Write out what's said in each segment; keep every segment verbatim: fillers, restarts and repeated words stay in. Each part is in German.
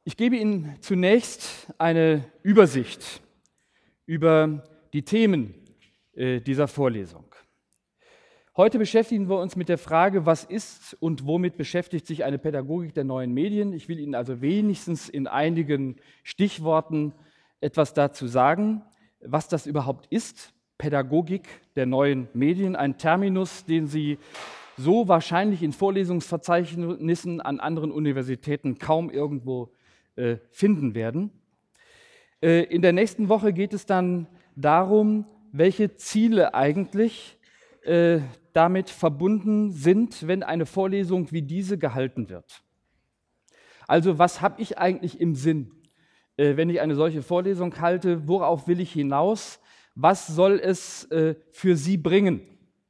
Ich gebe Ihnen zunächst eine Übersicht über die Themen äh, dieser Vorlesung. Heute beschäftigen wir uns mit der Frage, was ist und womit beschäftigt sich eine Pädagogik der neuen Medien. Ich will Ihnen also wenigstens in einigen Stichworten etwas dazu sagen, was das überhaupt ist. Pädagogik der neuen Medien, ein Terminus, den Sie so wahrscheinlich in Vorlesungsverzeichnissen an anderen Universitäten kaum irgendwo äh, finden werden. Äh, in der nächsten Woche geht es dann darum, welche Ziele eigentlich äh, damit verbunden sind, wenn eine Vorlesung wie diese gehalten wird. Also was habe ich eigentlich im Sinn, äh, wenn ich eine solche Vorlesung halte? Worauf will ich hinaus? Was soll es äh, für Sie bringen?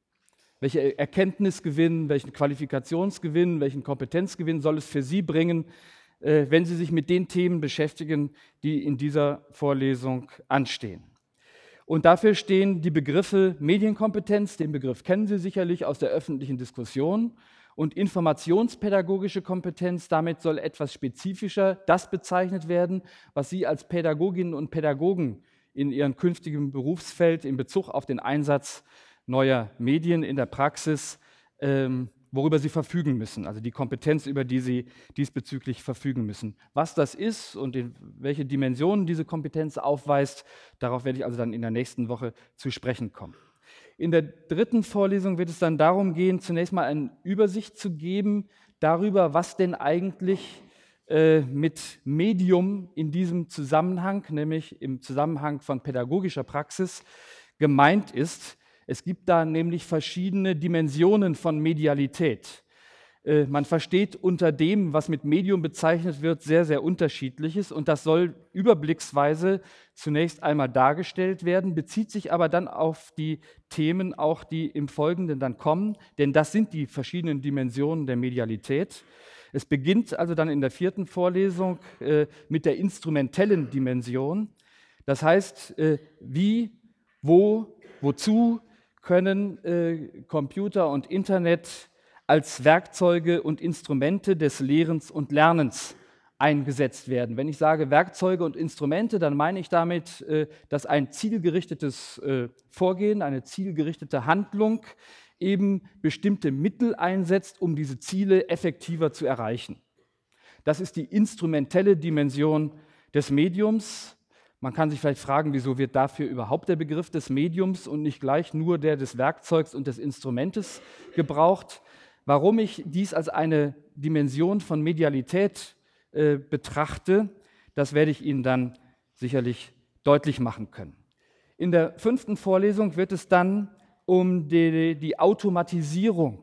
Welche Erkenntnisgewinn, welchen Qualifikationsgewinn, welchen Kompetenzgewinn soll es für Sie bringen, äh, wenn Sie sich mit den Themen beschäftigen, die in dieser Vorlesung anstehen? Und dafür stehen die Begriffe Medienkompetenz, den Begriff kennen Sie sicherlich aus der öffentlichen Diskussion, und informationspädagogische Kompetenz, damit soll etwas spezifischer das bezeichnet werden, was Sie als Pädagoginnen und Pädagogen in Ihrem künftigen Berufsfeld in Bezug auf den Einsatz neuer Medien in der Praxis, ähm, worüber Sie verfügen müssen, also die Kompetenz, über die Sie diesbezüglich verfügen müssen. Was das ist und in welche Dimensionen diese Kompetenz aufweist, darauf werde ich also dann in der nächsten Woche zu sprechen kommen. In der dritten Vorlesung wird es dann darum gehen, zunächst mal eine Übersicht zu geben darüber, was denn eigentlich äh, mit Medium in diesem Zusammenhang, nämlich im Zusammenhang von pädagogischer Praxis, gemeint ist. Es gibt da nämlich verschiedene Dimensionen von Medialität. Äh, man versteht unter dem, was mit Medium bezeichnet wird, sehr, sehr Unterschiedliches, und das soll überblicksweise zunächst einmal dargestellt werden, bezieht sich aber dann auf die Themen auch, die im Folgenden dann kommen, denn das sind die verschiedenen Dimensionen der Medialität. Es beginnt also dann in der vierten Vorlesung äh, mit der instrumentellen Dimension. Das heißt, äh, wie, wo, wozu können äh, Computer und Internet als Werkzeuge und Instrumente des Lehrens und Lernens eingesetzt werden. Wenn ich sage Werkzeuge und Instrumente, dann meine ich damit, äh, dass ein zielgerichtetes äh, Vorgehen, eine zielgerichtete Handlung eben bestimmte Mittel einsetzt, um diese Ziele effektiver zu erreichen. Das ist die instrumentelle Dimension des Mediums. Man kann sich vielleicht fragen, wieso wird dafür überhaupt der Begriff des Mediums und nicht gleich nur der des Werkzeugs und des Instrumentes gebraucht. Warum ich dies als eine Dimension von Medialität äh, betrachte, das werde ich Ihnen dann sicherlich deutlich machen können. In der fünften Vorlesung wird es dann um die, die Automatisierung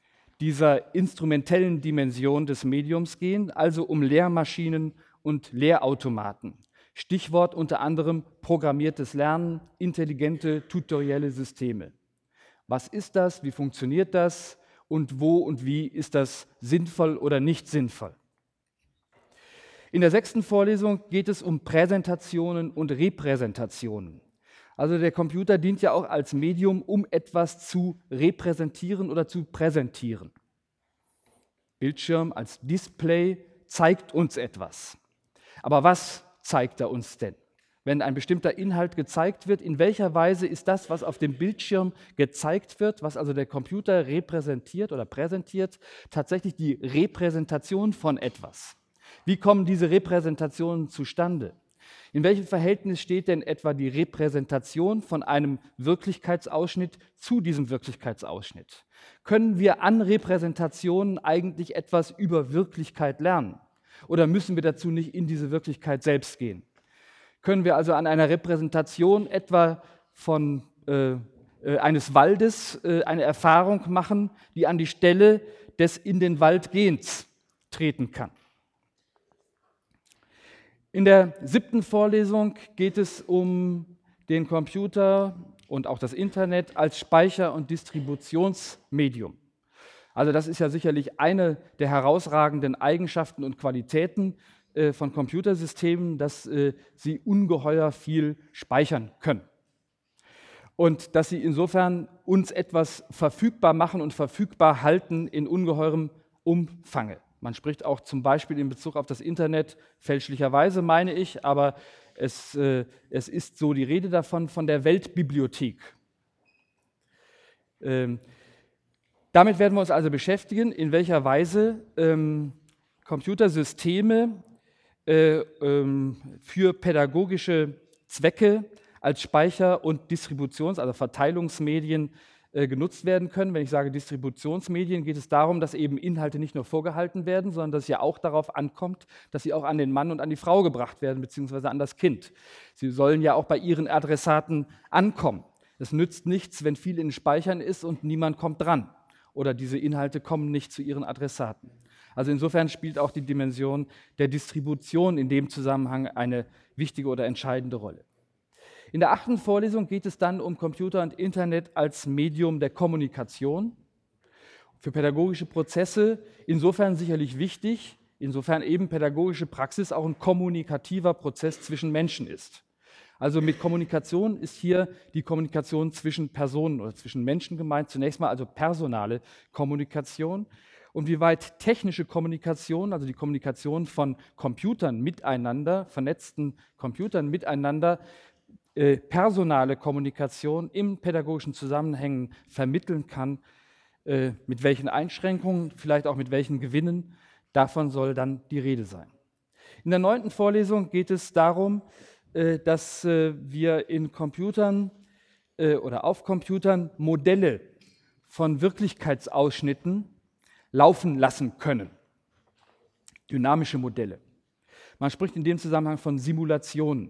dieser instrumentellen Dimension des Mediums gehen, also um Lehrmaschinen und Lehrautomaten. Stichwort unter anderem programmiertes Lernen, intelligente tutorielle Systeme. Was ist das? Wie funktioniert das? Und wo und wie ist das sinnvoll oder nicht sinnvoll? In der sechsten Vorlesung geht es um Präsentationen und Repräsentationen. Also der Computer dient ja auch als Medium, um etwas zu repräsentieren oder zu präsentieren. Bildschirm als Display zeigt uns etwas. Aber was zeigt er uns denn? Wenn ein bestimmter Inhalt gezeigt wird, in welcher Weise ist das, was auf dem Bildschirm gezeigt wird, was also der Computer repräsentiert oder präsentiert, tatsächlich die Repräsentation von etwas? Wie kommen diese Repräsentationen zustande? In welchem Verhältnis steht denn etwa die Repräsentation von einem Wirklichkeitsausschnitt zu diesem Wirklichkeitsausschnitt? Können wir an Repräsentationen eigentlich etwas über Wirklichkeit lernen? Oder müssen wir dazu nicht in diese Wirklichkeit selbst gehen? Können wir also an einer Repräsentation etwa von, äh, äh, eines Waldes äh, eine Erfahrung machen, die an die Stelle des in den Wald Gehens treten kann? In der siebten Vorlesung geht es um den Computer und auch das Internet als Speicher- und Distributionsmedium. Also das ist ja sicherlich eine der herausragenden Eigenschaften und Qualitäten äh, von Computersystemen, dass äh, sie ungeheuer viel speichern können. Und dass sie insofern uns etwas verfügbar machen und verfügbar halten in ungeheurem Umfange. Man spricht auch zum Beispiel in Bezug auf das Internet, fälschlicherweise meine ich, aber es, äh, es ist so die Rede davon, von der Weltbibliothek. Ähm, damit werden wir uns also beschäftigen, in welcher Weise ähm, Computersysteme äh, ähm, für pädagogische Zwecke als Speicher- und Distributions-, also Verteilungsmedien äh, genutzt werden können. Wenn ich sage Distributionsmedien, geht es darum, dass eben Inhalte nicht nur vorgehalten werden, sondern dass es ja auch darauf ankommt, dass sie auch an den Mann und an die Frau gebracht werden, beziehungsweise an das Kind. Sie sollen ja auch bei ihren Adressaten ankommen. Es nützt nichts, wenn viel in den Speichern ist und niemand kommt dran. Oder diese Inhalte kommen nicht zu ihren Adressaten. Also insofern spielt auch die Dimension der Distribution in dem Zusammenhang eine wichtige oder entscheidende Rolle. In der achten Vorlesung geht es dann um Computer und Internet als Medium der Kommunikation. Für pädagogische Prozesse insofern sicherlich wichtig, insofern eben pädagogische Praxis auch ein kommunikativer Prozess zwischen Menschen ist. Also mit Kommunikation ist hier die Kommunikation zwischen Personen oder zwischen Menschen gemeint, zunächst mal also personale Kommunikation. Und wie weit technische Kommunikation, also die Kommunikation von Computern miteinander, vernetzten Computern miteinander, äh, personale Kommunikation im pädagogischen Zusammenhängen vermitteln kann, äh, mit welchen Einschränkungen, vielleicht auch mit welchen Gewinnen, davon soll dann die Rede sein. In der neunten Vorlesung geht es darum, äh, dass äh, wir in Computern äh, oder auf Computern Modelle von Wirklichkeitsausschnitten laufen lassen können. Dynamische Modelle. Man spricht in dem Zusammenhang von Simulationen.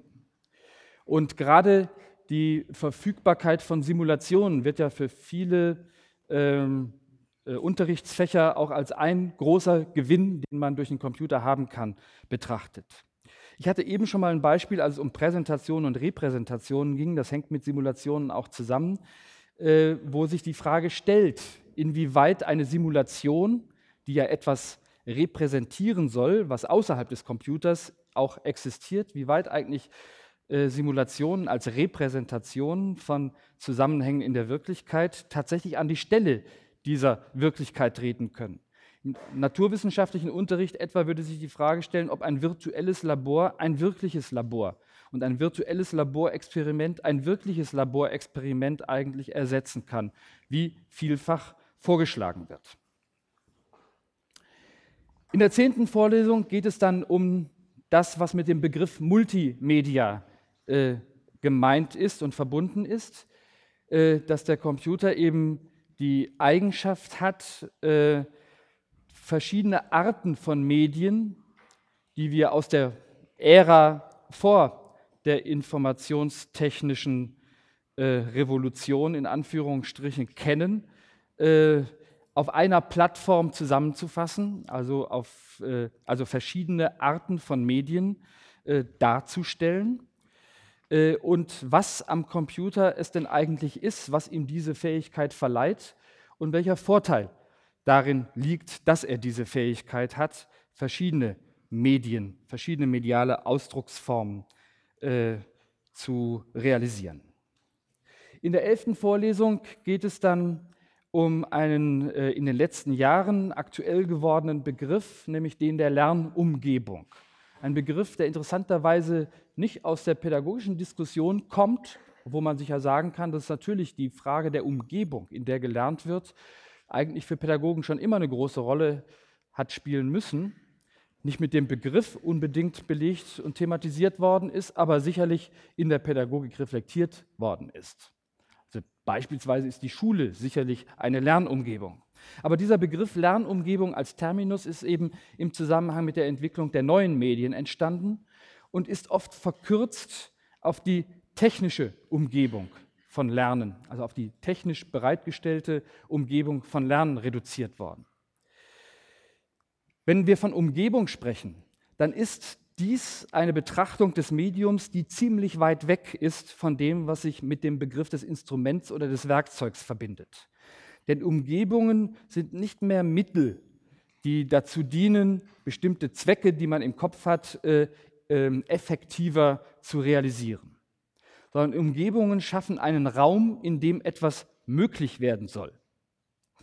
Und gerade die Verfügbarkeit von Simulationen wird ja für viele ähm, äh, Unterrichtsfächer auch als ein großer Gewinn, den man durch den Computer haben kann, betrachtet. Ich hatte eben schon mal ein Beispiel, als es um Präsentationen und Repräsentationen ging, das hängt mit Simulationen auch zusammen, äh, wo sich die Frage stellt, inwieweit eine Simulation, die ja etwas repräsentieren soll, was außerhalb des Computers auch existiert, wie weit eigentlich äh, Simulationen als Repräsentationen von Zusammenhängen in der Wirklichkeit tatsächlich an die Stelle dieser Wirklichkeit treten können. Im naturwissenschaftlichen Unterricht etwa würde sich die Frage stellen, ob ein virtuelles Labor ein wirkliches Labor und ein virtuelles Laborexperiment ein wirkliches Laborexperiment eigentlich ersetzen kann, wie vielfach vorgeschlagen wird. In der zehnten Vorlesung geht es dann um das, was mit dem Begriff Multimedia äh, gemeint ist und verbunden ist, äh, dass der Computer eben die Eigenschaft hat, äh, verschiedene Arten von Medien, die wir aus der Ära vor der informationstechnischen äh, Revolution in Anführungsstrichen kennen, äh, auf einer Plattform zusammenzufassen, also, auf, äh, also verschiedene Arten von Medien äh, darzustellen. Äh, und was am Computer es denn eigentlich ist, was ihm diese Fähigkeit verleiht und welcher Vorteil darin liegt, dass er diese Fähigkeit hat, verschiedene Medien, verschiedene mediale Ausdrucksformen äh, zu realisieren. In der elften Vorlesung geht es dann um einen äh, in den letzten Jahren aktuell gewordenen Begriff, nämlich den der Lernumgebung. Ein Begriff, der interessanterweise nicht aus der pädagogischen Diskussion kommt, wo man sich ja sagen kann, dass natürlich die Frage der Umgebung, in der gelernt wird, eigentlich für Pädagogen schon immer eine große Rolle hat spielen müssen, nicht mit dem Begriff unbedingt belegt und thematisiert worden ist, aber sicherlich in der Pädagogik reflektiert worden ist. Also beispielsweise ist die Schule sicherlich eine Lernumgebung. Aber dieser Begriff Lernumgebung als Terminus ist eben im Zusammenhang mit der Entwicklung der neuen Medien entstanden und ist oft verkürzt auf die technische Umgebung von Lernen, also auf die technisch bereitgestellte Umgebung von Lernen reduziert worden. Wenn wir von Umgebung sprechen, dann ist dies eine Betrachtung des Mediums, die ziemlich weit weg ist von dem, was sich mit dem Begriff des Instruments oder des Werkzeugs verbindet. Denn Umgebungen sind nicht mehr Mittel, die dazu dienen, bestimmte Zwecke, die man im Kopf hat, äh, äh, effektiver zu realisieren. Sondern Umgebungen schaffen einen Raum, in dem etwas möglich werden soll.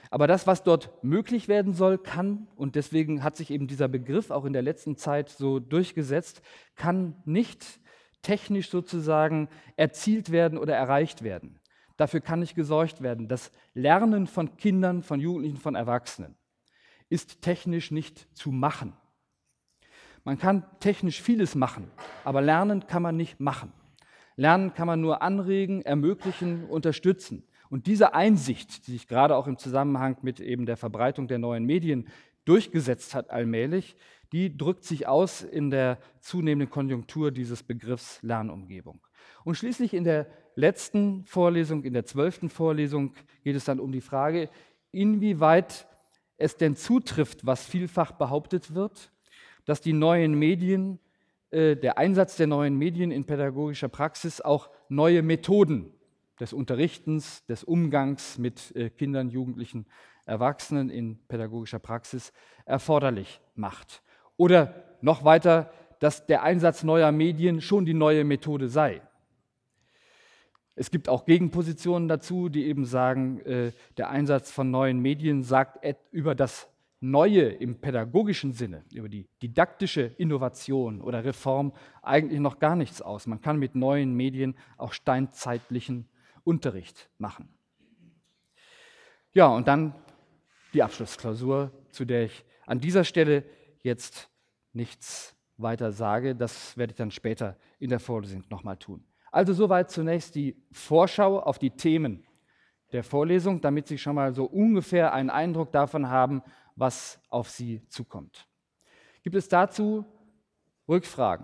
Aber das, was dort möglich werden soll, kann, und deswegen hat sich eben dieser Begriff auch in der letzten Zeit so durchgesetzt, kann nicht technisch sozusagen erzielt werden oder erreicht werden. Dafür kann nicht gesorgt werden. Das Lernen von Kindern, von Jugendlichen, von Erwachsenen ist technisch nicht zu machen. Man kann technisch vieles machen, aber lernen kann man nicht machen. Lernen kann man nur anregen, ermöglichen, unterstützen. Und diese Einsicht, die sich gerade auch im Zusammenhang mit eben der Verbreitung der neuen Medien durchgesetzt hat allmählich, die drückt sich aus in der zunehmenden Konjunktur dieses Begriffs Lernumgebung. Und schließlich in der letzten Vorlesung, in der zwölften Vorlesung, geht es dann um die Frage, inwieweit es denn zutrifft, was vielfach behauptet wird, dass die neuen Medien, äh, der Einsatz der neuen Medien in pädagogischer Praxis auch neue Methoden des Unterrichtens, des Umgangs mit äh, Kindern, Jugendlichen, Erwachsenen in pädagogischer Praxis erforderlich macht. Oder noch weiter, dass der Einsatz neuer Medien schon die neue Methode sei. Es gibt auch Gegenpositionen dazu, die eben sagen, äh, der Einsatz von neuen Medien sagt über das Neue im pädagogischen Sinne, über die didaktische Innovation oder Reform eigentlich noch gar nichts aus. Man kann mit neuen Medien auch steinzeitlichen Unterricht machen. Ja, und dann die Abschlussklausur, zu der ich an dieser Stelle jetzt nichts weiter sage. Das werde ich dann später in der Vorlesung nochmal tun. Also soweit zunächst die Vorschau auf die Themen der Vorlesung, damit Sie schon mal so ungefähr einen Eindruck davon haben, was auf Sie zukommt. Gibt es dazu Rückfragen?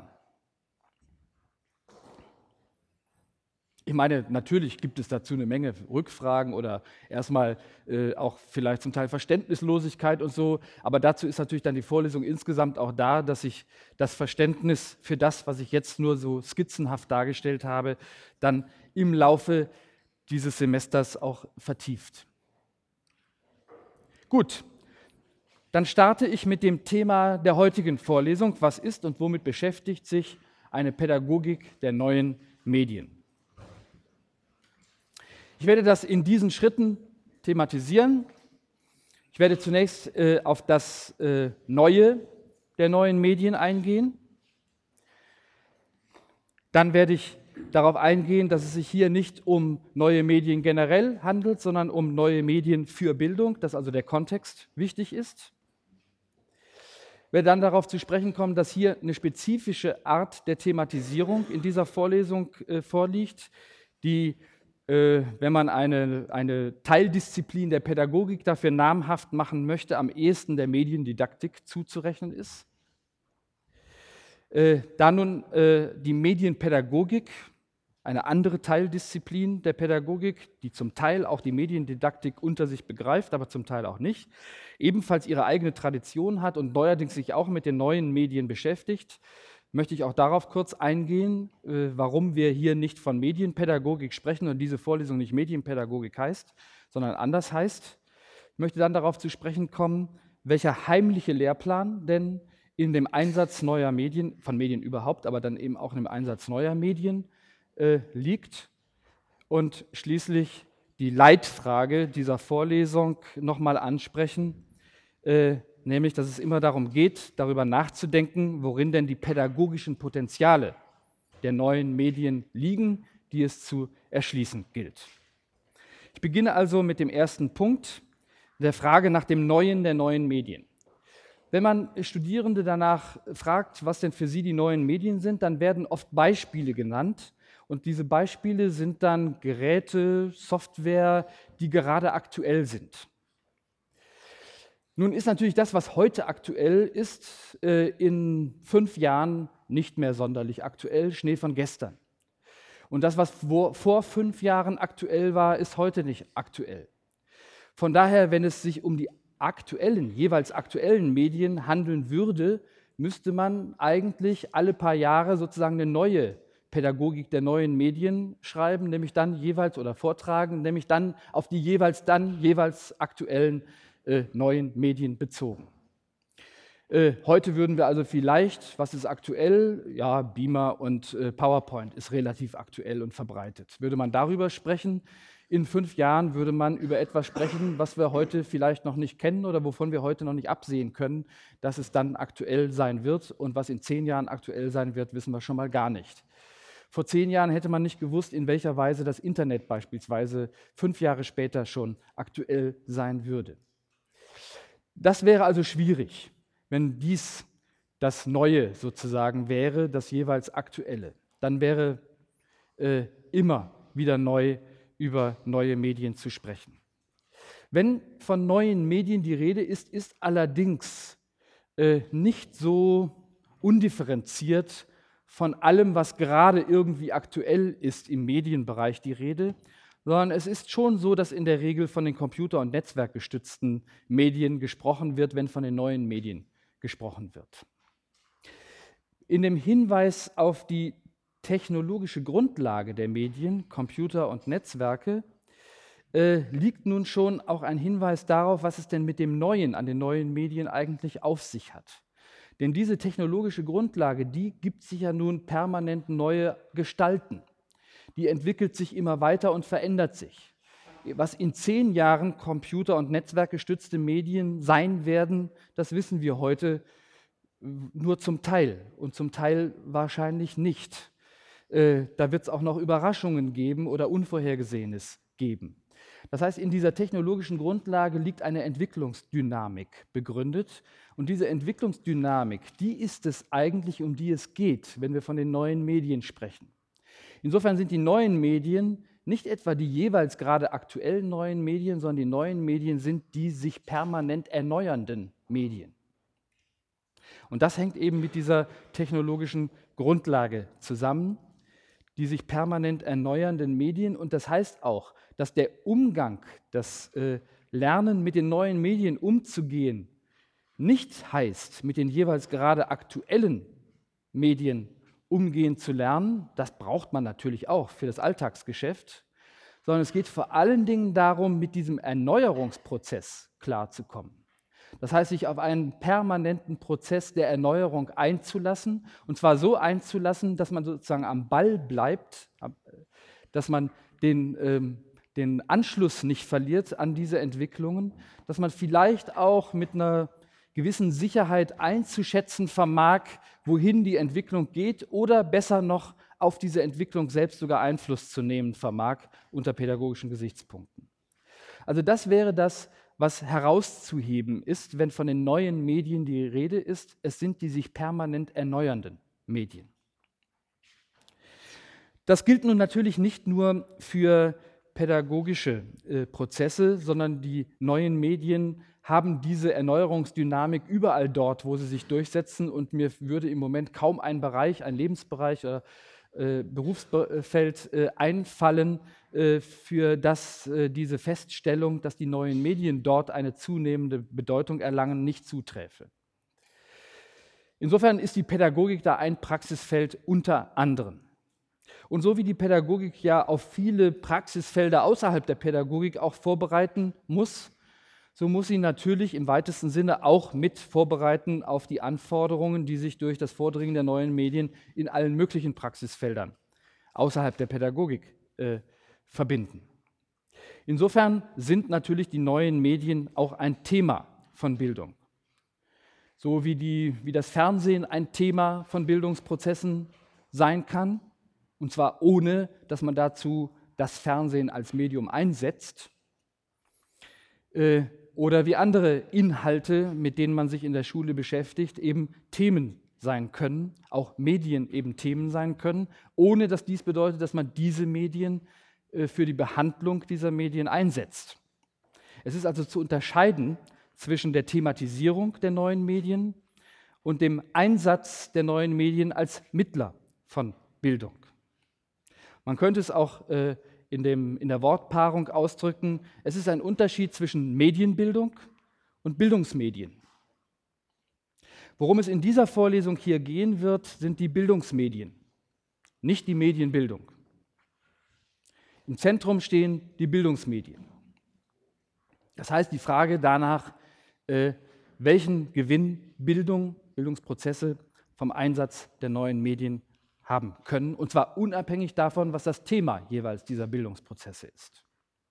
Ich meine, natürlich gibt es dazu eine Menge Rückfragen oder erstmal äh, auch vielleicht zum Teil Verständnislosigkeit und so, aber dazu ist natürlich dann die Vorlesung insgesamt auch da, dass sich das Verständnis für das, was ich jetzt nur so skizzenhaft dargestellt habe, dann im Laufe dieses Semesters auch vertieft. Gut, dann starte ich mit dem Thema der heutigen Vorlesung. Was ist und womit beschäftigt sich eine Pädagogik der neuen Medien? Ich werde das in diesen Schritten thematisieren. Ich werde zunächst äh, auf das äh, Neue der neuen Medien eingehen. Dann werde ich darauf eingehen, dass es sich hier nicht um neue Medien generell handelt, sondern um neue Medien für Bildung, dass also der Kontext wichtig ist. Ich werde dann darauf zu sprechen kommen, dass hier eine spezifische Art der Thematisierung in dieser Vorlesung äh, vorliegt, die wenn man eine, eine Teildisziplin der Pädagogik dafür namhaft machen möchte, am ehesten der Mediendidaktik zuzurechnen ist. Äh, da nun äh, die Medienpädagogik, eine andere Teildisziplin der Pädagogik, die zum Teil auch die Mediendidaktik unter sich begreift, aber zum Teil auch nicht, ebenfalls ihre eigene Tradition hat und neuerdings sich auch mit den neuen Medien beschäftigt, möchte ich auch darauf kurz eingehen, äh, warum wir hier nicht von Medienpädagogik sprechen und diese Vorlesung nicht Medienpädagogik heißt, sondern anders heißt. Ich möchte dann darauf zu sprechen kommen, welcher heimliche Lehrplan denn in dem Einsatz neuer Medien, von Medien überhaupt, aber dann eben auch in dem Einsatz neuer Medien äh, liegt. Und schließlich die Leitfrage dieser Vorlesung nochmal ansprechen, äh, nämlich, dass es immer darum geht, darüber nachzudenken, worin denn die pädagogischen Potenziale der neuen Medien liegen, die es zu erschließen gilt. Ich beginne also mit dem ersten Punkt, der Frage nach dem Neuen der neuen Medien. Wenn man Studierende danach fragt, was denn für sie die neuen Medien sind, dann werden oft Beispiele genannt. Und diese Beispiele sind dann Geräte, Software, die gerade aktuell sind. Nun ist natürlich das, was heute aktuell ist, in fünf Jahren nicht mehr sonderlich aktuell, Schnee von gestern. Und das, was vor fünf Jahren aktuell war, ist heute nicht aktuell. Von daher, wenn es sich um die aktuellen, jeweils aktuellen Medien handeln würde, müsste man eigentlich alle paar Jahre sozusagen eine neue Pädagogik der neuen Medien schreiben, nämlich dann jeweils oder vortragen, nämlich dann auf die jeweils dann jeweils aktuellen Äh, neuen Medien bezogen. Äh, heute würden wir also vielleicht, was ist aktuell? Ja, Beamer und äh, PowerPoint ist relativ aktuell und verbreitet. Würde man darüber sprechen, In fünf Jahren würde man über etwas sprechen, was wir heute vielleicht noch nicht kennen oder wovon wir heute noch nicht absehen können, dass es dann aktuell sein wird. Und was in zehn Jahren aktuell sein wird, wissen wir schon mal gar nicht. Vor zehn Jahren hätte man nicht gewusst, in welcher Weise das Internet beispielsweise fünf Jahre später schon aktuell sein würde. Das wäre also schwierig, wenn dies das Neue sozusagen wäre, das jeweils Aktuelle. Dann wäre äh, immer wieder neu über neue Medien zu sprechen. Wenn von neuen Medien die Rede ist, ist allerdings äh, nicht so undifferenziert von allem, was gerade irgendwie aktuell ist im Medienbereich die Rede, sondern es ist schon so, dass in der Regel von den computer- und netzwerkgestützten Medien gesprochen wird, wenn von den neuen Medien gesprochen wird. In dem Hinweis auf die technologische Grundlage der Medien, Computer und Netzwerke, äh, liegt nun schon auch ein Hinweis darauf, was es denn mit dem Neuen an den neuen Medien eigentlich auf sich hat. Denn diese technologische Grundlage, die gibt sich ja nun permanent neue Gestalten. Die entwickelt sich immer weiter und verändert sich. Was in zehn Jahren computer- und netzwerkgestützte Medien sein werden, das wissen wir heute nur zum Teil und zum Teil wahrscheinlich nicht. Äh, da wird es auch noch Überraschungen geben oder Unvorhergesehenes geben. Das heißt, in dieser technologischen Grundlage liegt eine Entwicklungsdynamik begründet. Und diese Entwicklungsdynamik, die ist es eigentlich, um die es geht, wenn wir von den neuen Medien sprechen. Insofern sind die neuen Medien nicht etwa die jeweils gerade aktuellen neuen Medien, sondern die neuen Medien sind die sich permanent erneuernden Medien. Und das hängt eben mit dieser technologischen Grundlage zusammen, die sich permanent erneuernden Medien. Und das heißt auch, dass der Umgang, das äh, Lernen mit den neuen Medien umzugehen, nicht heißt, mit den jeweils gerade aktuellen Medien umgehen zu lernen. Das braucht man natürlich auch für das Alltagsgeschäft, sondern es geht vor allen Dingen darum, mit diesem Erneuerungsprozess klarzukommen. Das heißt, sich auf einen permanenten Prozess der Erneuerung einzulassen, und zwar so einzulassen, dass man sozusagen am Ball bleibt, dass man den, ähm, den Anschluss nicht verliert an diese Entwicklungen, dass man vielleicht auch mit einer gewissen Sicherheit einzuschätzen vermag, wohin die Entwicklung geht oder besser noch auf diese Entwicklung selbst sogar Einfluss zu nehmen vermag unter pädagogischen Gesichtspunkten. Also das wäre das, was herauszuheben ist, wenn von den neuen Medien die Rede ist. Es sind die sich permanent erneuernden Medien. Das gilt nun natürlich nicht nur für pädagogische äh, Prozesse, sondern die neuen Medien haben diese Erneuerungsdynamik überall dort, wo sie sich durchsetzen. Und mir würde im Moment kaum ein Bereich, ein Lebensbereich oder äh, Berufsfeld äh, einfallen, äh, für das äh, diese Feststellung, dass die neuen Medien dort eine zunehmende Bedeutung erlangen, nicht zuträfe. Insofern ist die Pädagogik da ein Praxisfeld unter anderem. Und so wie die Pädagogik ja auf viele Praxisfelder außerhalb der Pädagogik auch vorbereiten muss, so muss sie natürlich im weitesten Sinne auch mit vorbereiten auf die Anforderungen, die sich durch das Vordringen der neuen Medien in allen möglichen Praxisfeldern außerhalb der Pädagogik äh, verbinden. Insofern sind natürlich die neuen Medien auch ein Thema von Bildung. So wie, die, wie das Fernsehen ein Thema von Bildungsprozessen sein kann, und zwar ohne, dass man dazu das Fernsehen als Medium einsetzt, äh, oder wie andere Inhalte, mit denen man sich in der Schule beschäftigt, eben Themen sein können, auch Medien eben Themen sein können, ohne dass dies bedeutet, dass man diese Medien äh, für die Behandlung dieser Medien einsetzt. Es ist also zu unterscheiden zwischen der Thematisierung der neuen Medien und dem Einsatz der neuen Medien als Mittler von Bildung. Man könnte es auch äh, in, dem, in der Wortpaarung ausdrücken, es ist ein Unterschied zwischen Medienbildung und Bildungsmedien. Worum es in dieser Vorlesung hier gehen wird, sind die Bildungsmedien, nicht die Medienbildung. Im Zentrum stehen die Bildungsmedien. Das heißt, die Frage danach, äh, welchen Gewinn Bildung, Bildungsprozesse vom Einsatz der neuen Medien haben können, und zwar unabhängig davon, was das Thema jeweils dieser Bildungsprozesse ist.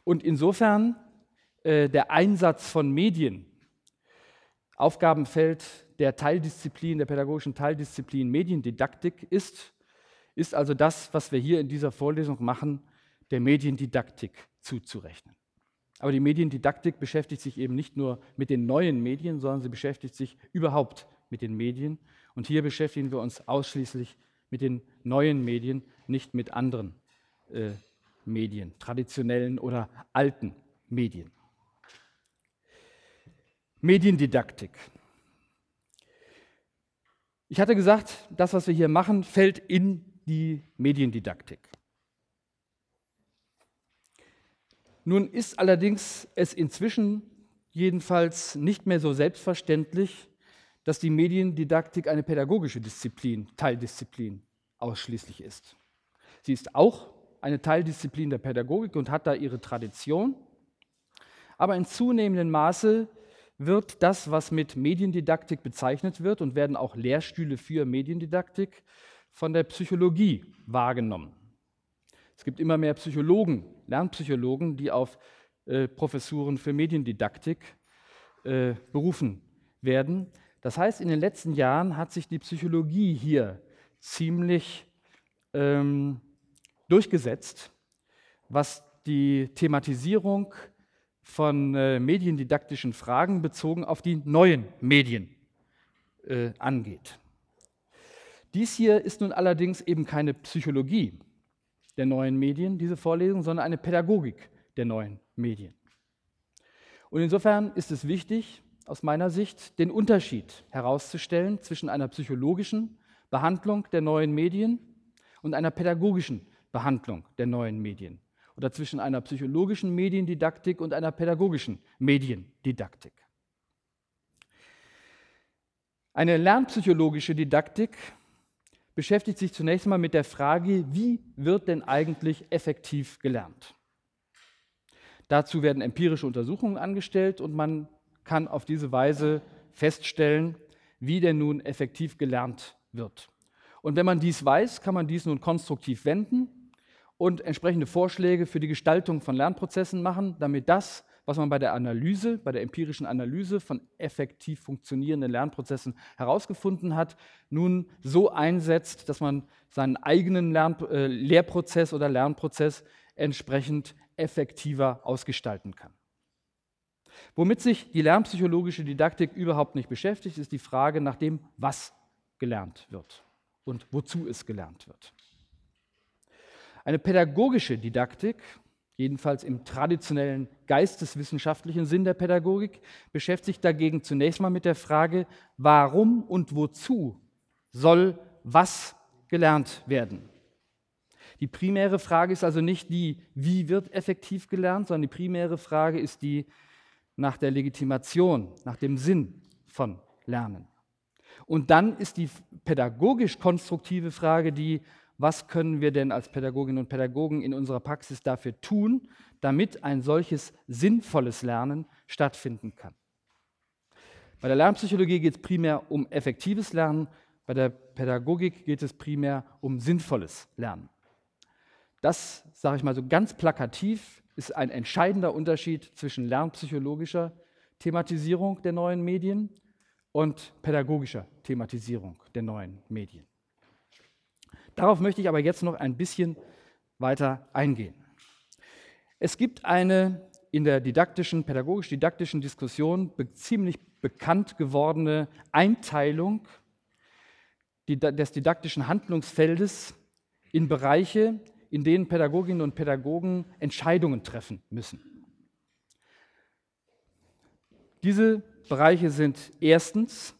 Und insofern äh, der Einsatz von Medien, Aufgabenfeld der Teildisziplin, der pädagogischen Teildisziplin Mediendidaktik ist, ist also das, was wir hier in dieser Vorlesung machen, der Mediendidaktik zuzurechnen. Aber die Mediendidaktik beschäftigt sich eben nicht nur mit den neuen Medien, sondern sie beschäftigt sich überhaupt mit den Medien. Und hier beschäftigen wir uns ausschließlich mit den neuen Medien, nicht mit anderen äh, Medien, traditionellen oder alten Medien. Mediendidaktik. Ich hatte gesagt, das, was wir hier machen, fällt in die Mediendidaktik. Nun ist allerdings es inzwischen jedenfalls nicht mehr so selbstverständlich, dass die Mediendidaktik eine pädagogische Disziplin, Teildisziplin ausschließlich ist. Sie ist auch eine Teildisziplin der Pädagogik und hat da ihre Tradition, aber in zunehmendem Maße wird das, was mit Mediendidaktik bezeichnet wird, und werden auch Lehrstühle für Mediendidaktik, von der Psychologie wahrgenommen. Es gibt immer mehr Psychologen, Lernpsychologen, die auf äh, Professuren für Mediendidaktik äh, berufen werden. Das heißt, in den letzten Jahren hat sich die Psychologie hier ziemlich ähm, durchgesetzt, was die Thematisierung von äh, mediendidaktischen Fragen bezogen auf die neuen Medien äh, angeht. Dies hier ist nun allerdings eben keine Psychologie der neuen Medien, diese Vorlesung, sondern eine Pädagogik der neuen Medien. Und insofern ist es wichtig, aus meiner Sicht, den Unterschied herauszustellen zwischen einer psychologischen Behandlung der neuen Medien und einer pädagogischen Behandlung der neuen Medien oder zwischen einer psychologischen Mediendidaktik und einer pädagogischen Mediendidaktik. Eine lernpsychologische Didaktik beschäftigt sich zunächst einmal mit der Frage, wie wird denn eigentlich effektiv gelernt? Dazu werden empirische Untersuchungen angestellt und man kann auf diese Weise feststellen, wie denn nun effektiv gelernt wird. Und wenn man dies weiß, kann man dies nun konstruktiv wenden und entsprechende Vorschläge für die Gestaltung von Lernprozessen machen, damit das, was man bei der Analyse, bei der empirischen Analyse von effektiv funktionierenden Lernprozessen herausgefunden hat, nun so einsetzt, dass man seinen eigenen Lern äh, Lehrprozess oder Lernprozess entsprechend effektiver ausgestalten kann. Womit sich die lernpsychologische Didaktik überhaupt nicht beschäftigt, ist die Frage nach dem, was gelernt wird und wozu es gelernt wird. Eine pädagogische Didaktik, jedenfalls im traditionellen geisteswissenschaftlichen Sinn der Pädagogik, beschäftigt sich dagegen zunächst mal mit der Frage, warum und wozu soll was gelernt werden. Die primäre Frage ist also nicht die, wie wird effektiv gelernt, sondern die primäre Frage ist die nach der Legitimation, nach dem Sinn von Lernen. Und dann ist die pädagogisch konstruktive Frage die, was können wir denn als Pädagoginnen und Pädagogen in unserer Praxis dafür tun, damit ein solches sinnvolles Lernen stattfinden kann. Bei der Lernpsychologie geht es primär um effektives Lernen, bei der Pädagogik geht es primär um sinnvolles Lernen. Das, sage ich mal so ganz plakativ, ist ein entscheidender Unterschied zwischen lernpsychologischer Thematisierung der neuen Medien und pädagogischer Thematisierung der neuen Medien. Darauf möchte ich aber jetzt noch ein bisschen weiter eingehen. Es gibt eine in der didaktischen, pädagogisch-didaktischen Diskussion be- ziemlich bekannt gewordene Einteilung des didaktischen Handlungsfeldes in Bereiche, in denen Pädagoginnen und Pädagogen Entscheidungen treffen müssen. Diese Bereiche sind erstens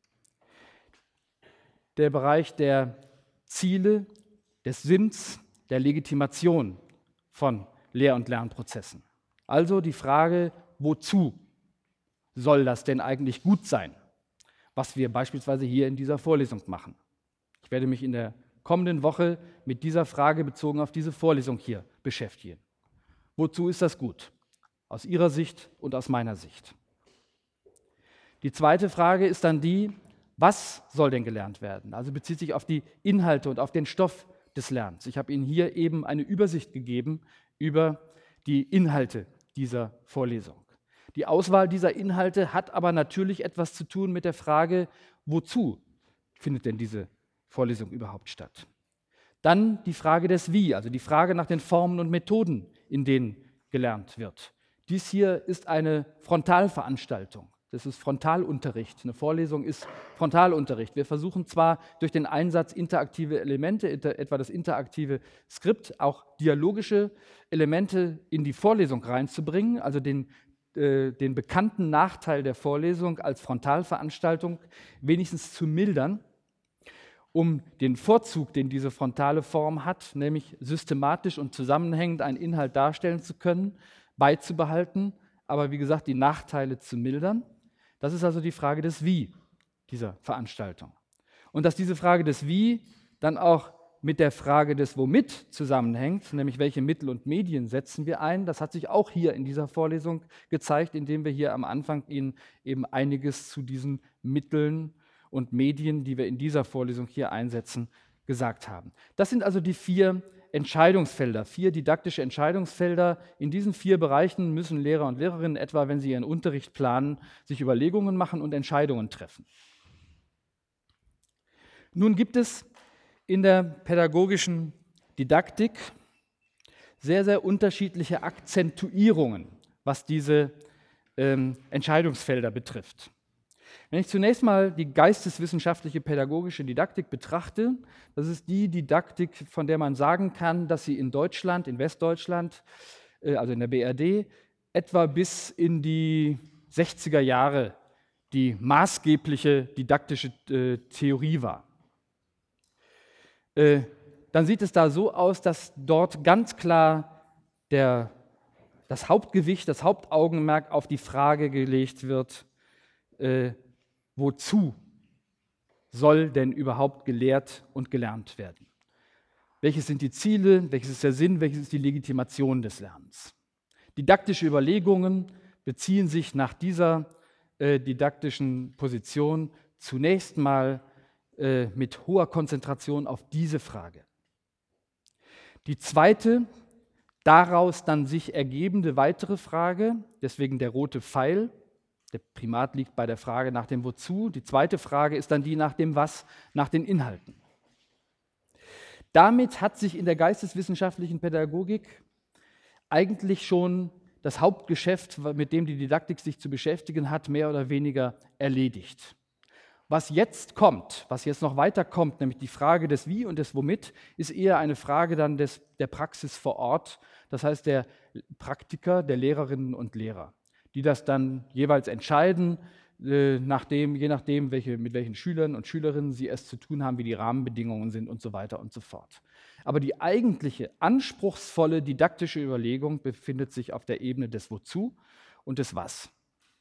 der Bereich der Ziele, des Sinns, der Legitimation von Lehr- und Lernprozessen. Also die Frage, wozu soll das denn eigentlich gut sein, was wir beispielsweise hier in dieser Vorlesung machen. Ich werde mich in der kommenden Woche mit dieser Frage bezogen auf diese Vorlesung hier beschäftigen. Wozu ist das gut? Aus Ihrer Sicht und aus meiner Sicht. Die zweite Frage ist dann die, was soll denn gelernt werden? Also bezieht sich auf die Inhalte und auf den Stoff des Lernens. Ich habe Ihnen hier eben eine Übersicht gegeben über die Inhalte dieser Vorlesung. Die Auswahl dieser Inhalte hat aber natürlich etwas zu tun mit der Frage, wozu findet denn diese Vorlesung überhaupt statt? Dann die Frage des Wie, also die Frage nach den Formen und Methoden, in denen gelernt wird. Dies hier ist eine Frontalveranstaltung. Das ist Frontalunterricht. Eine Vorlesung ist Frontalunterricht. Wir versuchen zwar durch den Einsatz interaktive Elemente, etwa das interaktive Skript, auch dialogische Elemente in die Vorlesung reinzubringen, also den, äh, den bekannten Nachteil der Vorlesung als Frontalveranstaltung wenigstens zu mildern, um den Vorzug, den diese frontale Form hat, nämlich systematisch und zusammenhängend einen Inhalt darstellen zu können, beizubehalten, aber wie gesagt, die Nachteile zu mildern. Das ist also die Frage des Wie dieser Veranstaltung. Und dass diese Frage des Wie dann auch mit der Frage des Womit zusammenhängt, nämlich welche Mittel und Medien setzen wir ein, das hat sich auch hier in dieser Vorlesung gezeigt, indem wir hier am Anfang Ihnen eben einiges zu diesen Mitteln und Medien, die wir in dieser Vorlesung hier einsetzen, gesagt haben. Das sind also die vier Entscheidungsfelder, vier didaktische Entscheidungsfelder. In diesen vier Bereichen müssen Lehrer und Lehrerinnen etwa, wenn sie ihren Unterricht planen, sich Überlegungen machen und Entscheidungen treffen. Nun gibt es in der pädagogischen Didaktik sehr, sehr unterschiedliche Akzentuierungen, was diese ähm, Entscheidungsfelder betrifft. Wenn ich zunächst mal die geisteswissenschaftliche pädagogische Didaktik betrachte, das ist die Didaktik, von der man sagen kann, dass sie in Deutschland, in Westdeutschland, also in der B R D, etwa bis in die sechziger Jahre die maßgebliche didaktische Theorie war. Dann sieht es da so aus, dass dort ganz klar der, das Hauptgewicht, das Hauptaugenmerk auf die Frage gelegt wird, äh, wozu soll denn überhaupt gelehrt und gelernt werden? Welches sind die Ziele, welches ist der Sinn, welches ist die Legitimation des Lernens? Didaktische Überlegungen beziehen sich nach dieser äh, didaktischen Position zunächst mal äh, mit hoher Konzentration auf diese Frage. Die zweite, daraus dann sich ergebende weitere Frage, deswegen der rote Pfeil, der Primat liegt bei der Frage nach dem Wozu. Die zweite Frage ist dann die nach dem Was, nach den Inhalten. Damit hat sich in der geisteswissenschaftlichen Pädagogik eigentlich schon das Hauptgeschäft, mit dem die Didaktik sich zu beschäftigen hat, mehr oder weniger erledigt. Was jetzt kommt, was jetzt noch weiter kommt, nämlich die Frage des Wie und des Womit, ist eher eine Frage dann des, der Praxis vor Ort, das heißt der Praktiker, der Lehrerinnen und Lehrer, die das dann jeweils entscheiden, äh, nachdem, je nachdem, welche, mit welchen Schülern und Schülerinnen sie es zu tun haben, wie die Rahmenbedingungen sind und so weiter und so fort. Aber die eigentliche, anspruchsvolle didaktische Überlegung befindet sich auf der Ebene des Wozu und des Was.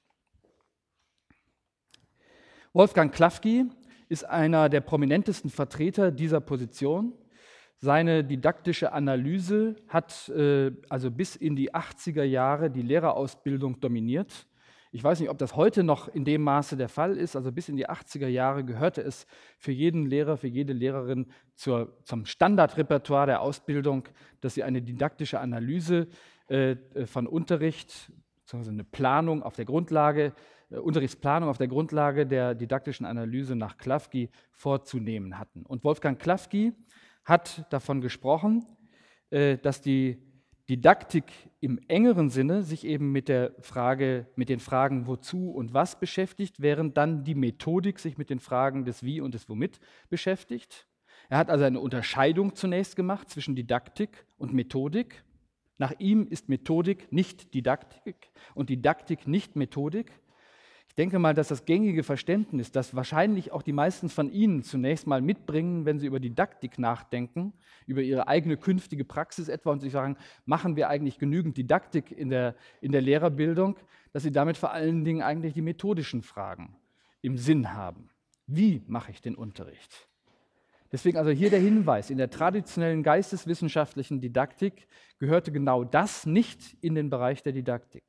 Wolfgang Klafki ist einer der prominentesten Vertreter dieser Position. Seine didaktische Analyse hat äh, also bis in die achtziger Jahre die Lehrerausbildung dominiert. Ich weiß nicht, ob das heute noch in dem Maße der Fall ist. Also bis in die achtziger Jahre gehörte es für jeden Lehrer, für jede Lehrerin zur, zum Standardrepertoire der Ausbildung, dass sie eine didaktische Analyse äh, von Unterricht, beziehungsweise eine Planung auf der Grundlage, äh, Unterrichtsplanung auf der Grundlage der didaktischen Analyse nach Klafki vorzunehmen hatten. Und Wolfgang Klafki hat davon gesprochen, äh, dass die Didaktik im engeren Sinne sich eben mit der Frage, mit den Fragen wozu und was beschäftigt, während dann die Methodik sich mit den Fragen des Wie und des Womit beschäftigt. Er hat also eine Unterscheidung zunächst gemacht zwischen Didaktik und Methodik. Nach ihm ist Methodik nicht Didaktik und Didaktik nicht Methodik. Ich denke mal, dass das gängige Verständnis, das wahrscheinlich auch die meisten von Ihnen zunächst mal mitbringen, wenn sie über Didaktik nachdenken, über ihre eigene künftige Praxis etwa und sich sagen, machen wir eigentlich genügend Didaktik in der, in der Lehrerbildung, dass sie damit vor allen Dingen eigentlich die methodischen Fragen im Sinn haben. Wie mache ich den Unterricht? Deswegen also hier der Hinweis, in der traditionellen geisteswissenschaftlichen Didaktik gehörte genau das nicht in den Bereich der Didaktik.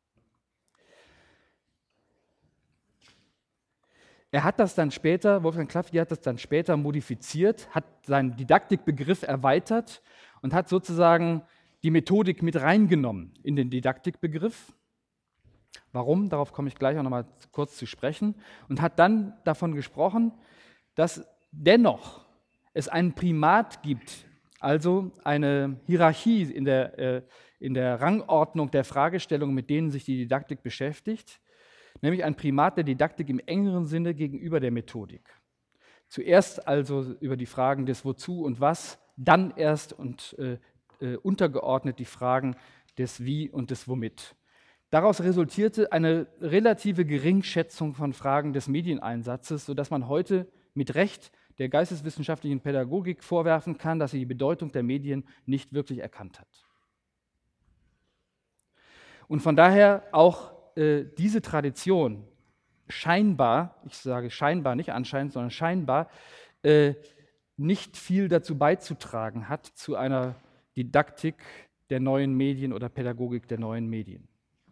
Er hat das dann später, Wolfgang Klafki hat das dann später modifiziert, hat seinen Didaktikbegriff erweitert und hat sozusagen die Methodik mit reingenommen in den Didaktikbegriff. Warum? Darauf komme ich gleich auch noch mal kurz zu sprechen. Und hat dann davon gesprochen, dass dennoch es einen Primat gibt, also eine Hierarchie in der, äh, in der Rangordnung der Fragestellungen, mit denen sich die Didaktik beschäftigt, nämlich ein Primat der Didaktik im engeren Sinne gegenüber der Methodik. Zuerst also über die Fragen des Wozu und Was, dann erst und äh, äh, untergeordnet die Fragen des Wie und des Womit. Daraus resultierte eine relative Geringschätzung von Fragen des Medieneinsatzes, sodass man heute mit Recht der geisteswissenschaftlichen Pädagogik vorwerfen kann, dass sie die Bedeutung der Medien nicht wirklich erkannt hat. Und von daher auch äh, diese Tradition scheinbar, ich sage scheinbar, nicht anscheinend, sondern scheinbar, äh, nicht viel dazu beizutragen hat zu einer Didaktik der neuen Medien oder Pädagogik der neuen Medien.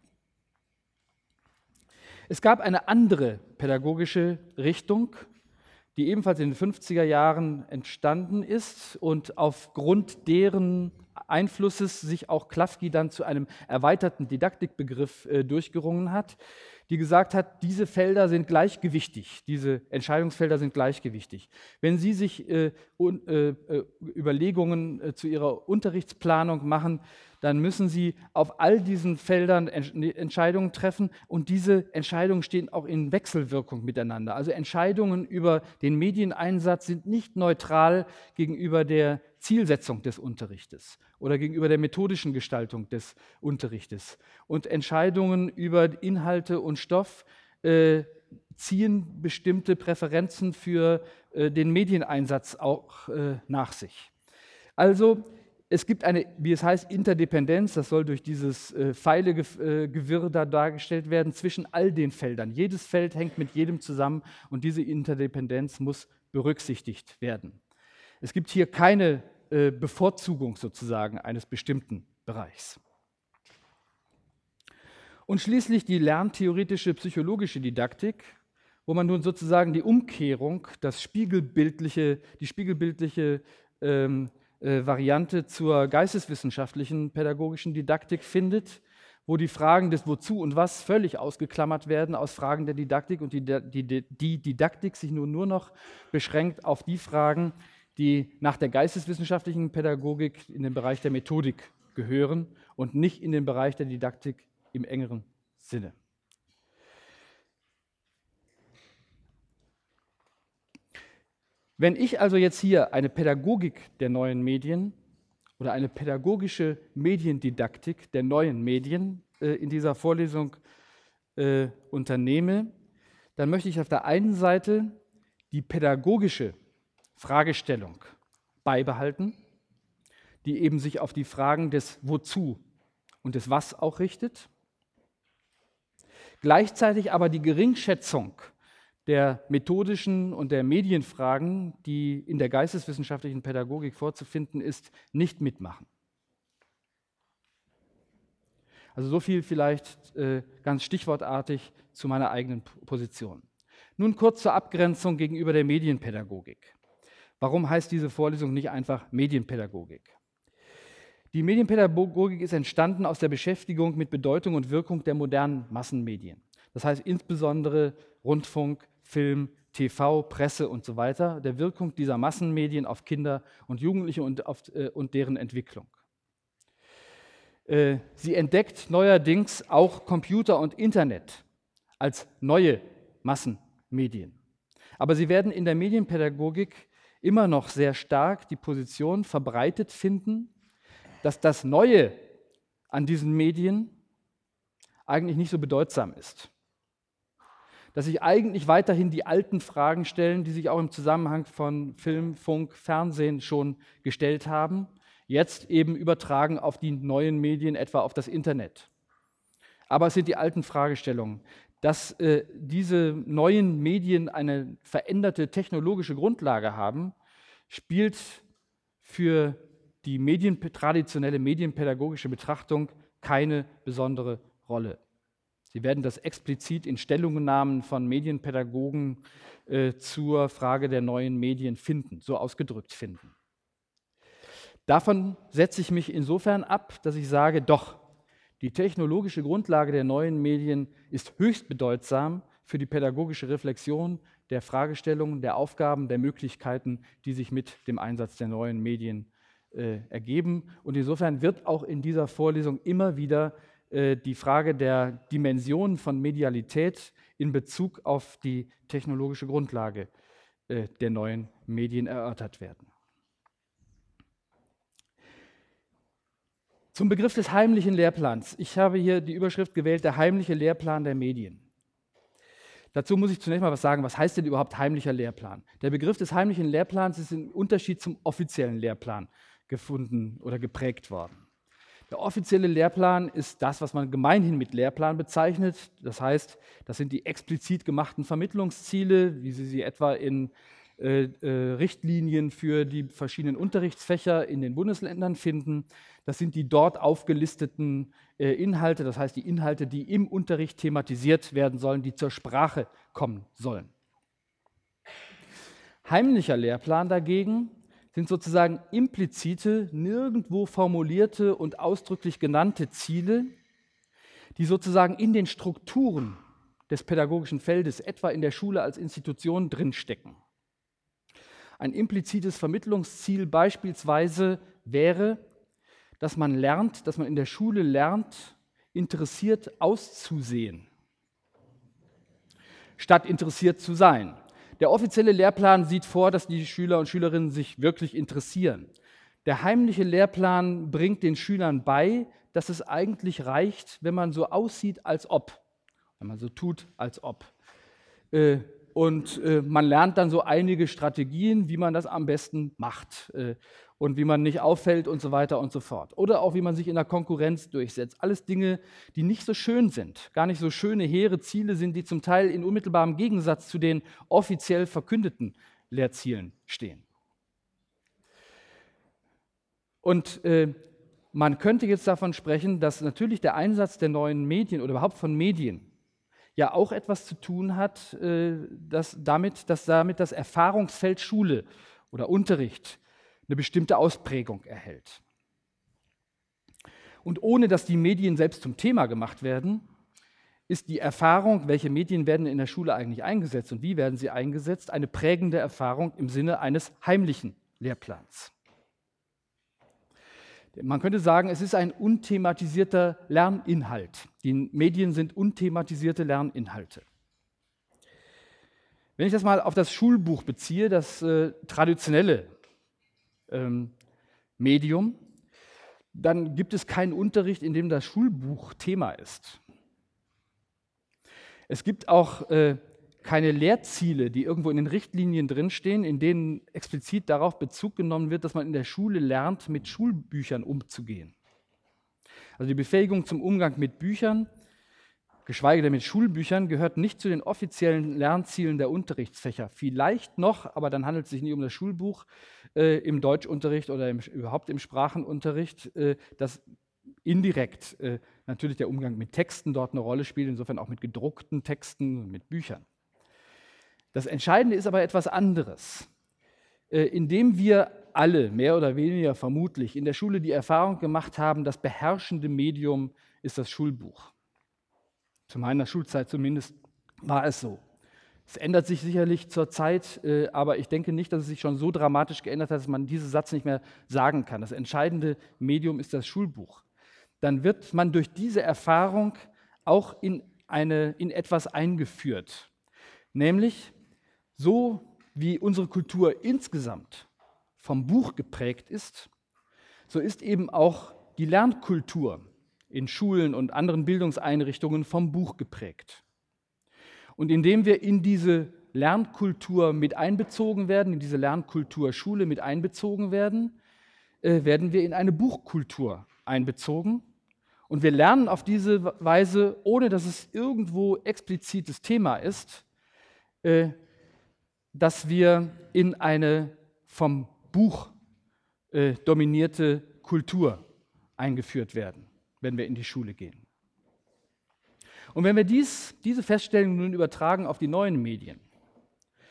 Es gab eine andere pädagogische Richtung, die ebenfalls in den fünfziger Jahren entstanden ist und aufgrund deren Einflusses sich auch Klafki dann zu einem erweiterten Didaktikbegriff äh, durchgerungen hat, die gesagt hat, diese Felder sind gleichgewichtig, diese Entscheidungsfelder sind gleichgewichtig. Wenn Sie sich äh, un, äh, Überlegungen äh, zu Ihrer Unterrichtsplanung machen, dann müssen Sie auf all diesen Feldern Entscheidungen treffen und diese Entscheidungen stehen auch in Wechselwirkung miteinander. Also Entscheidungen über den Medieneinsatz sind nicht neutral gegenüber der Zielsetzung des Unterrichtes oder gegenüber der methodischen Gestaltung des Unterrichtes. Und Entscheidungen über Inhalte und Stoff äh, ziehen bestimmte Präferenzen für äh, den Medieneinsatz auch äh, nach sich. Also es gibt eine, wie es heißt, Interdependenz, das soll durch dieses äh, Pfeilegewirr da dargestellt werden, zwischen all den Feldern. Jedes Feld hängt mit jedem zusammen und diese Interdependenz muss berücksichtigt werden. Es gibt hier keine äh, Bevorzugung sozusagen eines bestimmten Bereichs. Und schließlich die lerntheoretische psychologische Didaktik, wo man nun sozusagen die Umkehrung, das spiegelbildliche, die spiegelbildliche ähm, äh, Variante zur geisteswissenschaftlichen pädagogischen Didaktik findet, wo die Fragen des Wozu und Was völlig ausgeklammert werden aus Fragen der Didaktik und die, die, die Didaktik sich nur, nur noch beschränkt auf die Fragen, die nach der geisteswissenschaftlichen Pädagogik in den Bereich der Methodik gehören und nicht in den Bereich der Didaktik im engeren Sinne. Wenn ich also jetzt hier eine Pädagogik der neuen Medien oder eine pädagogische Mediendidaktik der neuen Medien äh, in dieser Vorlesung äh, unternehme, dann möchte ich auf der einen Seite die pädagogische Fragestellung beibehalten, die eben sich auf die Fragen des Wozu und des Was auch richtet. Gleichzeitig aber die Geringschätzung der methodischen und der Medienfragen, die in der geisteswissenschaftlichen Pädagogik vorzufinden ist, nicht mitmachen. Also so viel vielleicht äh, ganz stichwortartig zu meiner eigenen Position. Nun kurz zur Abgrenzung gegenüber der Medienpädagogik. Warum heißt diese Vorlesung nicht einfach Medienpädagogik? Die Medienpädagogik ist entstanden aus der Beschäftigung mit Bedeutung und Wirkung der modernen Massenmedien. Das heißt insbesondere Rundfunk, Film, T V, Presse und so weiter, der Wirkung dieser Massenmedien auf Kinder und Jugendliche und, auf, äh, und deren Entwicklung. Äh, sie entdeckt neuerdings auch Computer und Internet als neue Massenmedien. Aber sie werden in der Medienpädagogik immer noch sehr stark die Position verbreitet finden, dass das Neue an diesen Medien eigentlich nicht so bedeutsam ist. Dass sich eigentlich weiterhin die alten Fragen stellen, die sich auch im Zusammenhang von Film, Funk, Fernsehen schon gestellt haben, jetzt eben übertragen auf die neuen Medien, etwa auf das Internet. Aber es sind die alten Fragestellungen. Dass äh, diese neuen Medien eine veränderte technologische Grundlage haben, spielt für die Medien, traditionelle medienpädagogische Betrachtung keine besondere Rolle. Sie werden das explizit in Stellungnahmen von Medienpädagogen äh, zur Frage der neuen Medien finden, so ausgedrückt finden. Davon setze ich mich insofern ab, dass ich sage, doch, die technologische Grundlage der neuen Medien ist höchst bedeutsam für die pädagogische Reflexion der Fragestellungen, der Aufgaben, der Möglichkeiten, die sich mit dem Einsatz der neuen Medien äh, ergeben. Und insofern wird auch in dieser Vorlesung immer wieder äh, die Frage der Dimensionen von Medialität in Bezug auf die technologische Grundlage äh, der neuen Medien erörtert werden. Zum Begriff des heimlichen Lehrplans. Ich habe hier die Überschrift gewählt, der heimliche Lehrplan der Medien. Dazu muss ich zunächst mal was sagen, was heißt denn überhaupt heimlicher Lehrplan? Der Begriff des heimlichen Lehrplans ist im Unterschied zum offiziellen Lehrplan gefunden oder geprägt worden. Der offizielle Lehrplan ist das, was man gemeinhin mit Lehrplan bezeichnet. Das heißt, das sind die explizit gemachten Vermittlungsziele, wie Sie sie etwa in äh, äh, Richtlinien für die verschiedenen Unterrichtsfächer in den Bundesländern finden. Das sind die dort aufgelisteten äh, Inhalte, das heißt die Inhalte, die im Unterricht thematisiert werden sollen, die zur Sprache kommen sollen. Heimlicher Lehrplan dagegen sind sozusagen implizite, nirgendwo formulierte und ausdrücklich genannte Ziele, die sozusagen in den Strukturen des pädagogischen Feldes, etwa in der Schule als Institution, drinstecken. Ein implizites Vermittlungsziel beispielsweise wäre, dass man lernt, dass man in der Schule lernt, interessiert auszusehen, statt interessiert zu sein. Der offizielle Lehrplan sieht vor, dass die Schüler und Schülerinnen sich wirklich interessieren. Der heimliche Lehrplan bringt den Schülern bei, dass es eigentlich reicht, wenn man so aussieht, als ob, wenn man so tut, als ob. Äh, und äh, man lernt dann so einige Strategien, wie man das am besten macht äh, und wie man nicht auffällt und so weiter und so fort. Oder auch, wie man sich in der Konkurrenz durchsetzt. Alles Dinge, die nicht so schön sind, gar nicht so schöne, hehre Ziele sind, die zum Teil in unmittelbarem Gegensatz zu den offiziell verkündeten Lehrzielen stehen. Und äh, man könnte jetzt davon sprechen, dass natürlich der Einsatz der neuen Medien oder überhaupt von Medien ja auch etwas zu tun hat, äh, dass damit, dass damit das Erfahrungsfeld Schule oder Unterricht eine bestimmte Ausprägung erhält. Und ohne dass die Medien selbst zum Thema gemacht werden, ist die Erfahrung, welche Medien werden in der Schule eigentlich eingesetzt und wie werden sie eingesetzt, eine prägende Erfahrung im Sinne eines heimlichen Lehrplans. Man könnte sagen, es ist ein unthematisierter Lerninhalt. Die Medien sind unthematisierte Lerninhalte. Wenn ich das mal auf das Schulbuch beziehe, das äh, traditionelle ähm, Medium, dann gibt es keinen Unterricht, in dem das Schulbuch Thema ist. Es gibt auch äh, keine Lehrziele, die irgendwo in den Richtlinien drinstehen, in denen explizit darauf Bezug genommen wird, dass man in der Schule lernt, mit Schulbüchern umzugehen. Also die Befähigung zum Umgang mit Büchern, geschweige denn mit Schulbüchern, gehört nicht zu den offiziellen Lernzielen der Unterrichtsfächer. Vielleicht noch, aber dann handelt es sich nicht um das Schulbuch, äh, im Deutschunterricht oder im, überhaupt im Sprachenunterricht, äh, das indirekt äh, natürlich der Umgang mit Texten dort eine Rolle spielt, insofern auch mit gedruckten Texten, mit Büchern. Das Entscheidende ist aber etwas anderes. Äh, indem wir alle, mehr oder weniger vermutlich, in der Schule die Erfahrung gemacht haben, das beherrschende Medium ist das Schulbuch. Zu meiner Schulzeit zumindest war es so. Es ändert sich sicherlich zur Zeit, äh, aber ich denke nicht, dass es sich schon so dramatisch geändert hat, dass man diesen Satz nicht mehr sagen kann. Das entscheidende Medium ist das Schulbuch. Dann wird man durch diese Erfahrung auch in, eine, in etwas eingeführt. Nämlich, so wie unsere Kultur insgesamt vom Buch geprägt ist, so ist eben auch die Lernkultur in Schulen und anderen Bildungseinrichtungen vom Buch geprägt. Und indem wir in diese Lernkultur mit einbezogen werden, in diese Lernkultur Schule mit einbezogen werden, äh, werden wir in eine Buchkultur einbezogen. Und wir lernen auf diese Weise, ohne dass es irgendwo explizites Thema ist, äh, dass wir in eine vom Buch äh, dominierte Kultur eingeführt werden, wenn wir in die Schule gehen. Und wenn wir dies, diese Feststellung nun übertragen auf die neuen Medien,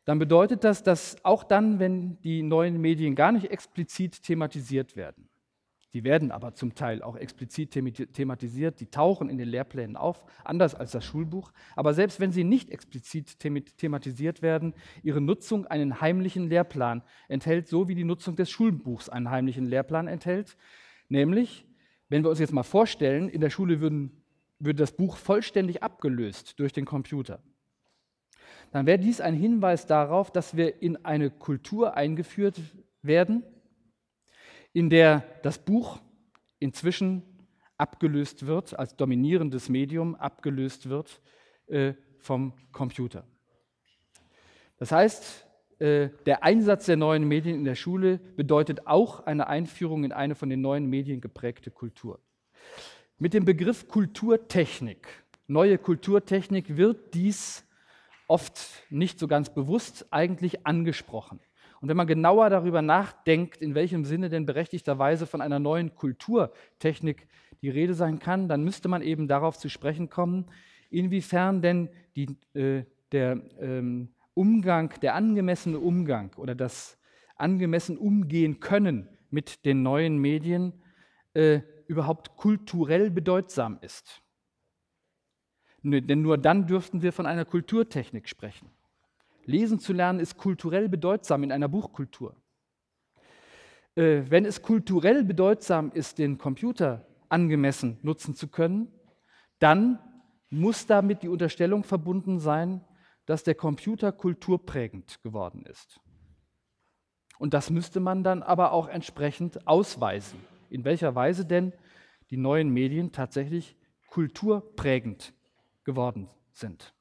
dann bedeutet das, dass auch dann, wenn die neuen Medien gar nicht explizit thematisiert werden, die werden aber zum Teil auch explizit thematisiert, die tauchen in den Lehrplänen auf, anders als das Schulbuch. Aber selbst wenn sie nicht explizit thematisiert werden, ihre Nutzung einen heimlichen Lehrplan enthält, so wie die Nutzung des Schulbuchs einen heimlichen Lehrplan enthält. Nämlich, wenn wir uns jetzt mal vorstellen, in der Schule würden, würde das Buch vollständig abgelöst durch den Computer, dann wäre dies ein Hinweis darauf, dass wir in eine Kultur eingeführt werden, in der das Buch inzwischen abgelöst wird, als dominierendes Medium abgelöst wird äh, vom Computer. Das heißt, äh, der Einsatz der neuen Medien in der Schule bedeutet auch eine Einführung in eine von den neuen Medien geprägte Kultur. Mit dem Begriff Kulturtechnik, neue Kulturtechnik, wird dies oft nicht so ganz bewusst eigentlich angesprochen. Und wenn man genauer darüber nachdenkt, in welchem Sinne denn berechtigterweise von einer neuen Kulturtechnik die Rede sein kann, dann müsste man eben darauf zu sprechen kommen, inwiefern denn die, äh, der ähm, Umgang, der angemessene Umgang oder das angemessen Umgehen können mit den neuen Medien äh, überhaupt kulturell bedeutsam ist. Denn nur dann dürften wir von einer Kulturtechnik sprechen. Lesen zu lernen ist kulturell bedeutsam in einer Buchkultur. Äh, wenn es kulturell bedeutsam ist, den Computer angemessen nutzen zu können, dann muss damit die Unterstellung verbunden sein, dass der Computer kulturprägend geworden ist. Und das müsste man dann aber auch entsprechend ausweisen, in welcher Weise denn die neuen Medien tatsächlich kulturprägend geworden sind.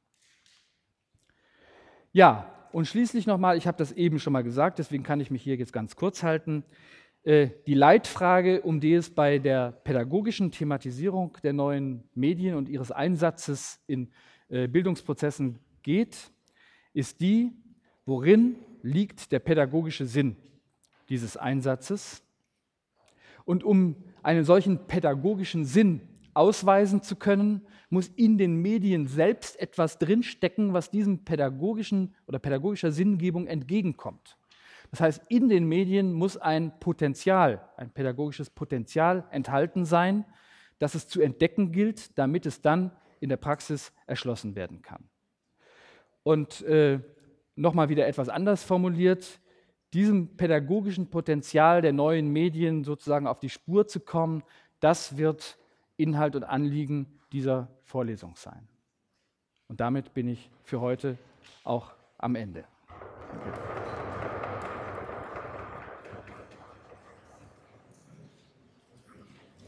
Ja, und schließlich nochmal, ich habe das eben schon mal gesagt, deswegen kann ich mich hier jetzt ganz kurz halten, äh, die Leitfrage, um die es bei der pädagogischen Thematisierung der neuen Medien und ihres Einsatzes in äh, Bildungsprozessen geht, ist die, worin liegt der pädagogische Sinn dieses Einsatzes? Und um einen solchen pädagogischen Sinn ausweisen zu können, muss in den Medien selbst etwas drinstecken, was diesem pädagogischen oder pädagogischer Sinngebung entgegenkommt. Das heißt, in den Medien muss ein Potenzial, ein pädagogisches Potenzial enthalten sein, das es zu entdecken gilt, damit es dann in der Praxis erschlossen werden kann. Und äh, nochmal wieder etwas anders formuliert, diesem pädagogischen Potenzial der neuen Medien sozusagen auf die Spur zu kommen, das wird Inhalt und Anliegen dieser Vorlesung sein. Und damit bin ich für heute auch am Ende. Danke.